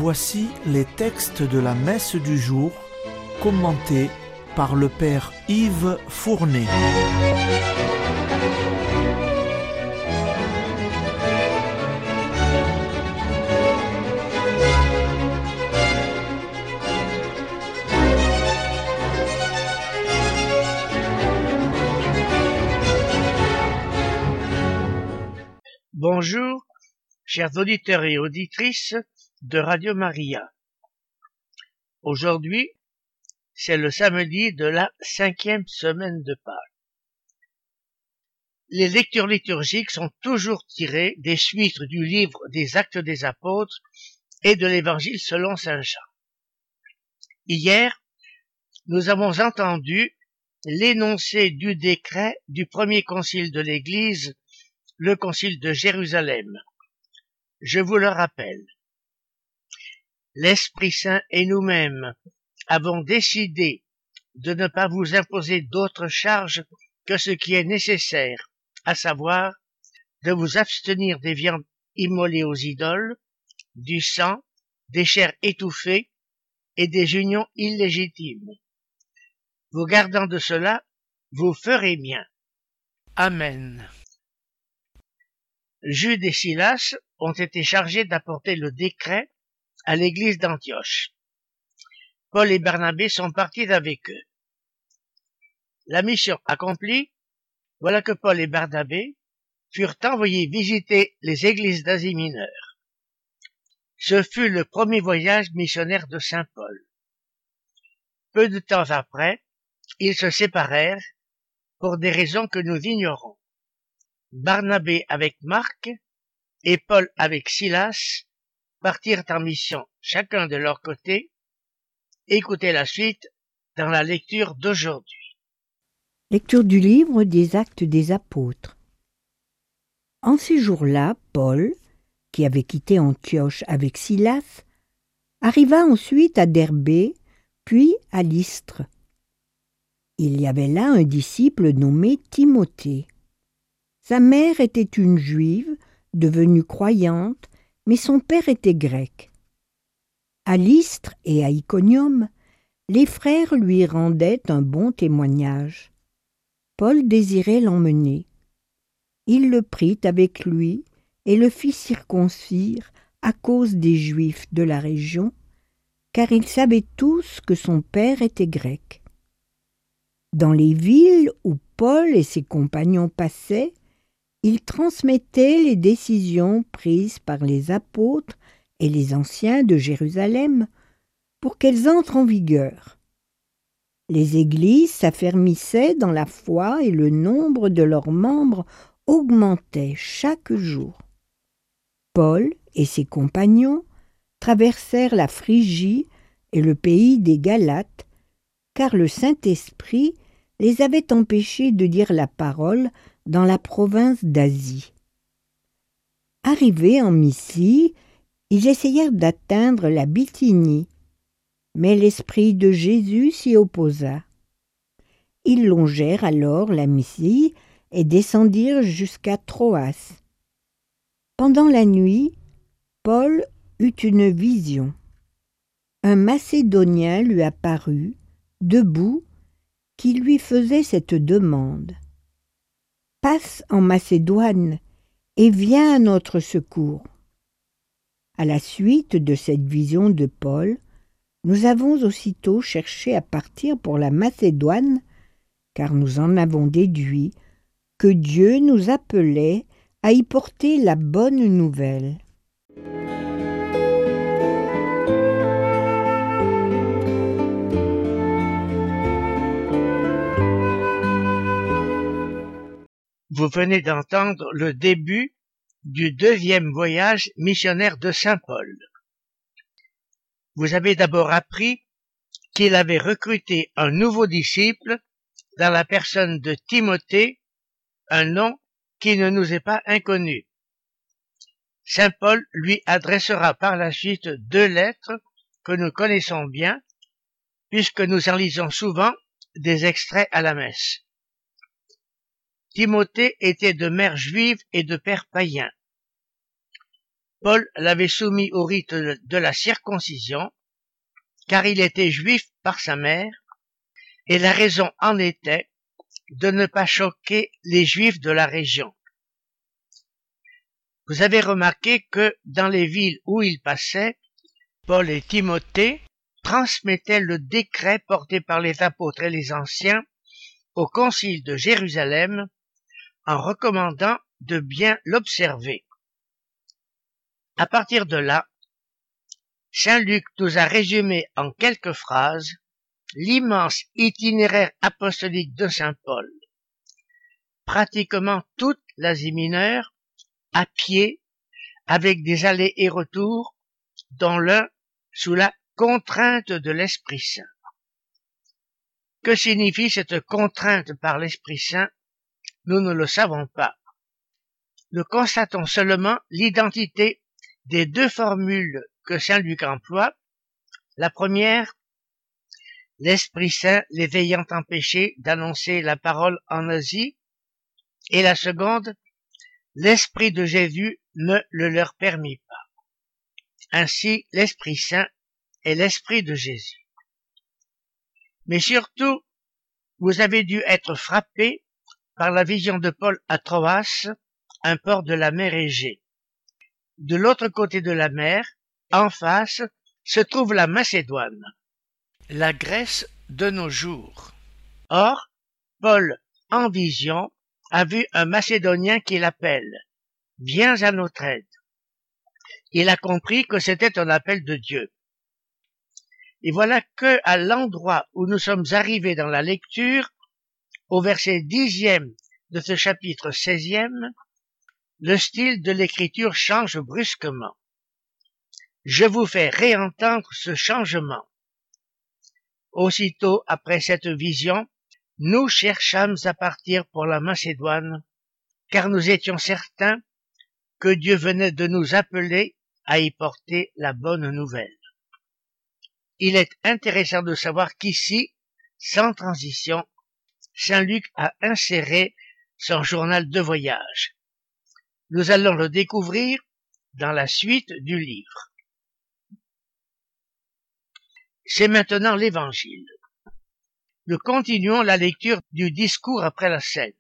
Voici les textes de la messe du jour, commentés par le Père Yves Fournet. Bonjour, chers auditeurs et auditrices de Radio Maria. Aujourd'hui, c'est le samedi de la 5e semaine de Pâques. Les lectures liturgiques sont toujours tirées des suites du livre des Actes des Apôtres et de l'Évangile selon saint Jean. Hier, nous avons entendu l'énoncé du décret du premier concile de l'Église, le concile de Jérusalem. Je vous le rappelle. L'Esprit Saint et nous-mêmes avons décidé de ne pas vous imposer d'autres charges que ce qui est nécessaire, à savoir de vous abstenir des viandes immolées aux idoles, du sang, des chairs étouffées et des unions illégitimes. Vous gardant de cela, vous ferez bien. Amen. Jude et Silas ont été chargés d'apporter le décret à l'église d'Antioche. Paul et Barnabé sont partis avec eux. La mission accomplie, voilà que Paul et Barnabé furent envoyés visiter les églises d'Asie mineure. Ce fut le premier voyage missionnaire de saint Paul. Peu de temps après, ils se séparèrent pour des raisons que nous ignorons. Barnabé avec Marc et Paul avec Silas partirent en mission chacun de leur côté. Écoutez la suite dans la lecture d'aujourd'hui. Lecture du livre des Actes des Apôtres. En ces jours-là, Paul, qui avait quitté Antioche avec Silas, arriva ensuite à Derbé, puis à Lystre. Il y avait là un disciple nommé Timothée. Sa mère était une juive, devenue croyante, mais son père était grec. À Lystre et à Iconium, les frères lui rendaient un bon témoignage. Paul désirait l'emmener. Il le prit avec lui et le fit circoncire à cause des Juifs de la région, car ils savaient tous que son père était grec. Dans les villes où Paul et ses compagnons passaient, il transmettait les décisions prises par les apôtres et les anciens de Jérusalem pour qu'elles entrent en vigueur. Les églises s'affermissaient dans la foi et le nombre de leurs membres augmentait chaque jour. Paul et ses compagnons traversèrent la Phrygie et le pays des Galates, car le Saint-Esprit les avait empêchés de dire la parole dans la province d'Asie. Arrivés en Mysie, ils essayèrent d'atteindre la Bithynie, mais l'Esprit de Jésus s'y opposa. Ils longèrent alors la Mysie et descendirent jusqu'à Troas. Pendant la nuit, Paul eut une vision. Un Macédonien lui apparut, debout, qui lui faisait cette demande. « Passe en Macédoine et viens à notre secours. » À la suite de cette vision de Paul, nous avons aussitôt cherché à partir pour la Macédoine, car nous en avons déduit que Dieu nous appelait à y porter la bonne nouvelle. Vous venez d'entendre le début du 2e voyage missionnaire de saint Paul. Vous avez d'abord appris qu'il avait recruté un nouveau disciple dans la personne de Timothée, un nom qui ne nous est pas inconnu. Saint Paul lui adressera par la suite 2 lettres que nous connaissons bien, puisque nous en lisons souvent des extraits à la messe. Timothée était de mère juive et de père païen. Paul l'avait soumis au rite de la circoncision, car il était juif par sa mère, et la raison en était de ne pas choquer les juifs de la région. Vous avez remarqué que dans les villes où il passait, Paul et Timothée transmettaient le décret porté par les apôtres et les anciens au concile de Jérusalem en recommandant de bien l'observer. À partir de là, Saint Luc nous a résumé en quelques phrases l'immense itinéraire apostolique de Saint Paul. Pratiquement toute l'Asie mineure, à pied, avec des allers et retours, dont l'un sous la contrainte de l'Esprit Saint. Que signifie cette contrainte par l'Esprit Saint? Nous ne le savons pas. Nous constatons seulement l'identité des deux formules que Saint Luc emploie. La première, l'Esprit Saint les ayant empêchés d'annoncer la parole en Asie, et la seconde, l'Esprit de Jésus ne le leur permit pas. Ainsi, l'Esprit Saint est l'Esprit de Jésus. Mais surtout, vous avez dû être frappé par la vision de Paul à Troas, un port de la mer Égée. De l'autre côté de la mer, en face, se trouve la Macédoine, la Grèce de nos jours. Or, Paul, en vision, a vu un Macédonien qui l'appelle « Viens à notre aide ». Il a compris que c'était un appel de Dieu. Et voilà que, à l'endroit où nous sommes arrivés dans la lecture, au verset 10e de ce chapitre 16e, le style de l'écriture change brusquement. Je vous fais réentendre ce changement. Aussitôt après cette vision, nous cherchâmes à partir pour la Macédoine, car nous étions certains que Dieu venait de nous appeler à y porter la bonne nouvelle. Il est intéressant de savoir qu'ici, sans transition, Saint Luc a inséré son journal de voyage. Nous allons le découvrir dans la suite du livre. C'est maintenant l'Évangile. Nous continuons la lecture du discours après la scène.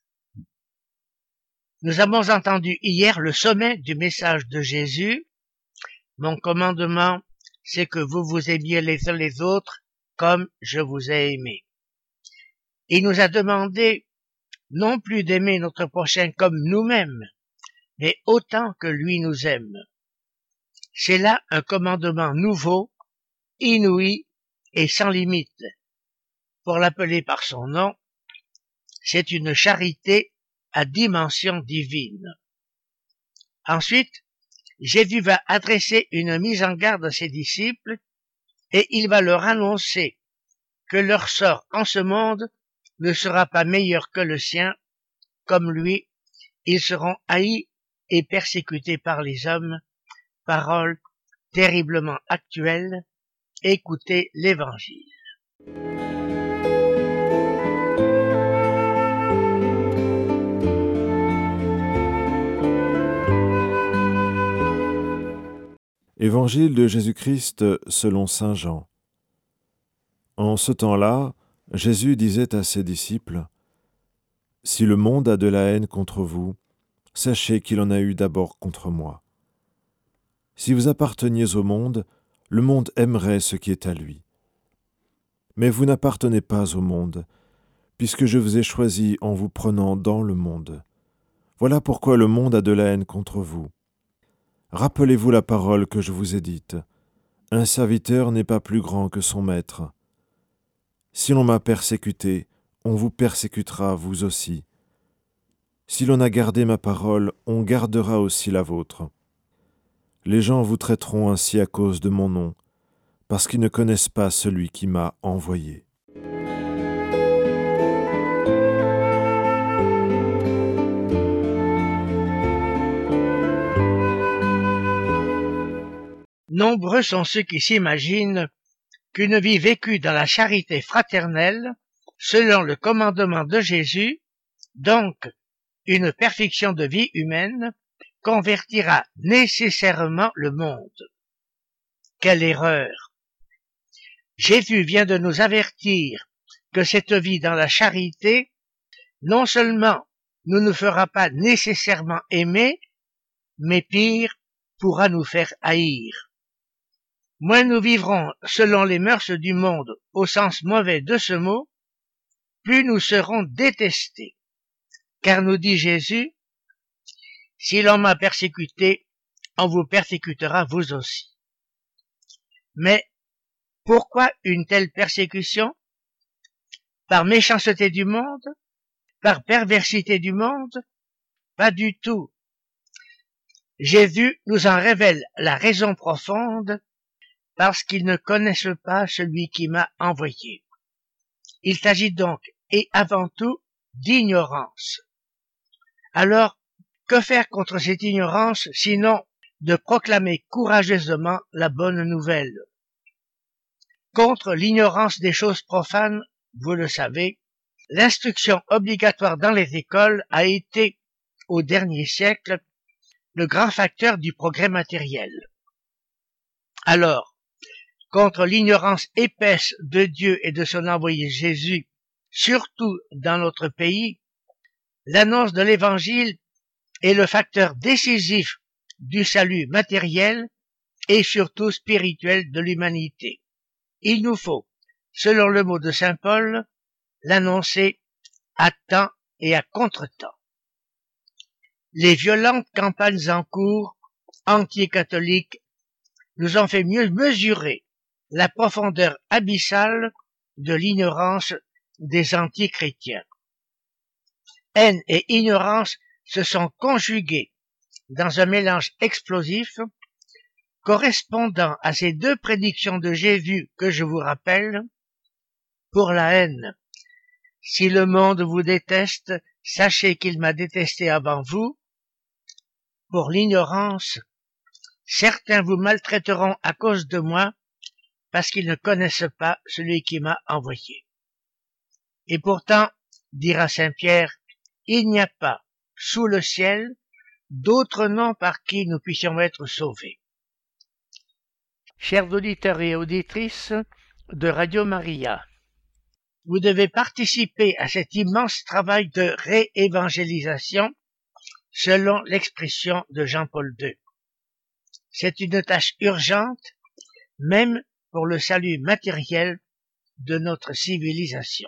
Nous avons entendu hier le sommet du message de Jésus. Mon commandement, c'est que vous vous aimiez les uns les autres comme je vous ai aimé. Il nous a demandé non plus d'aimer notre prochain comme nous-mêmes, mais autant que lui nous aime. C'est là un commandement nouveau, inouï et sans limite. Pour l'appeler par son nom, c'est une charité à dimension divine. Ensuite, Jésus va adresser une mise en garde à ses disciples et il va leur annoncer que leur sort en ce monde ne sera pas meilleur que le sien. Comme lui, ils seront haïs et persécutés par les hommes. Parole terriblement actuelle. Écoutez l'Évangile. Évangile de Jésus-Christ selon saint Jean. En ce temps-là, Jésus disait à ses disciples : « Si le monde a de la haine contre vous, sachez qu'il en a eu d'abord contre moi. Si vous apparteniez au monde, le monde aimerait ce qui est à lui. Mais vous n'appartenez pas au monde, puisque je vous ai choisi en vous prenant dans le monde. Voilà pourquoi le monde a de la haine contre vous. Rappelez-vous la parole que je vous ai dite. Un serviteur n'est pas plus grand que son maître. Si l'on m'a persécuté, on vous persécutera vous aussi. Si l'on a gardé ma parole, on gardera aussi la vôtre. Les gens vous traiteront ainsi à cause de mon nom, parce qu'ils ne connaissent pas celui qui m'a envoyé. » Nombreux sont ceux qui s'imaginent qu'une vie vécue dans la charité fraternelle, selon le commandement de Jésus, donc une perfection de vie humaine, convertira nécessairement le monde. Quelle erreur! Jésus vient de nous avertir que cette vie dans la charité, non seulement ne nous fera pas nécessairement aimer, mais pire, pourra nous faire haïr. Moins nous vivrons selon les mœurs du monde au sens mauvais de ce mot, plus nous serons détestés. Car nous dit Jésus, « Si l'on m'a persécuté, on vous persécutera vous aussi. » Mais pourquoi une telle persécution? Par méchanceté du monde? Par perversité du monde? Pas du tout. Jésus nous en révèle la raison profonde, parce qu'ils ne connaissent pas celui qui m'a envoyé. Il s'agit donc, et avant tout, d'ignorance. Alors, que faire contre cette ignorance, sinon de proclamer courageusement la bonne nouvelle? Contre l'ignorance des choses profanes, vous le savez, l'instruction obligatoire dans les écoles a été, au dernier siècle, le grand facteur du progrès matériel. Alors, contre l'ignorance épaisse de Dieu et de son envoyé Jésus, surtout dans notre pays, l'annonce de l'Évangile est le facteur décisif du salut matériel et surtout spirituel de l'humanité. Il nous faut, selon le mot de saint Paul, l'annoncer à temps et à contre-temps. Les violentes campagnes en cours, anti-catholiques, nous ont fait mieux mesurer la profondeur abyssale de l'ignorance des anti-chrétiens. Haine et ignorance se sont conjuguées dans un mélange explosif correspondant à ces deux prédictions de Jésus que je vous rappelle. Pour la haine, si le monde vous déteste, sachez qu'il m'a détesté avant vous. Pour l'ignorance, certains vous maltraiteront à cause de moi, parce qu'ils ne connaissent pas celui qui m'a envoyé. Et pourtant, dira saint Pierre, il n'y a pas, sous le ciel, d'autre nom par qui nous puissions être sauvés. Chers auditeurs et auditrices de Radio Maria, vous devez participer à cet immense travail de réévangélisation selon l'expression de Jean-Paul II. C'est une tâche urgente, même pour le salut matériel de notre civilisation.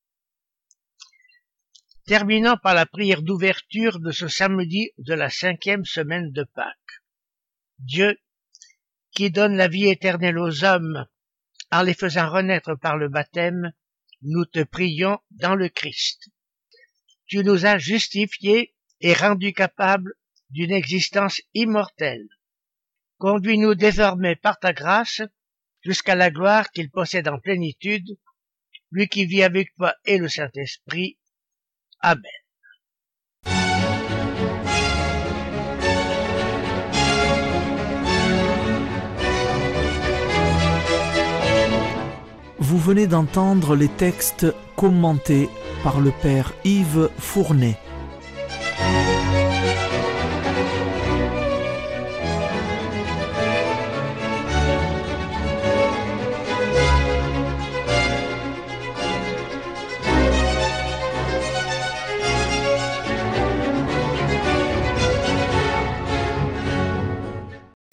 Terminons par la prière d'ouverture de ce samedi de la 5e semaine de Pâques. Dieu, qui donne la vie éternelle aux hommes en les faisant renaître par le baptême, nous te prions dans le Christ. Tu nous as justifiés et rendus capables d'une existence immortelle. Conduis-nous désormais par ta grâce jusqu'à la gloire qu'il possède en plénitude, lui qui vit avec toi et le Saint-Esprit. Amen. Vous venez d'entendre les textes commentés par le Père Yves Fournet.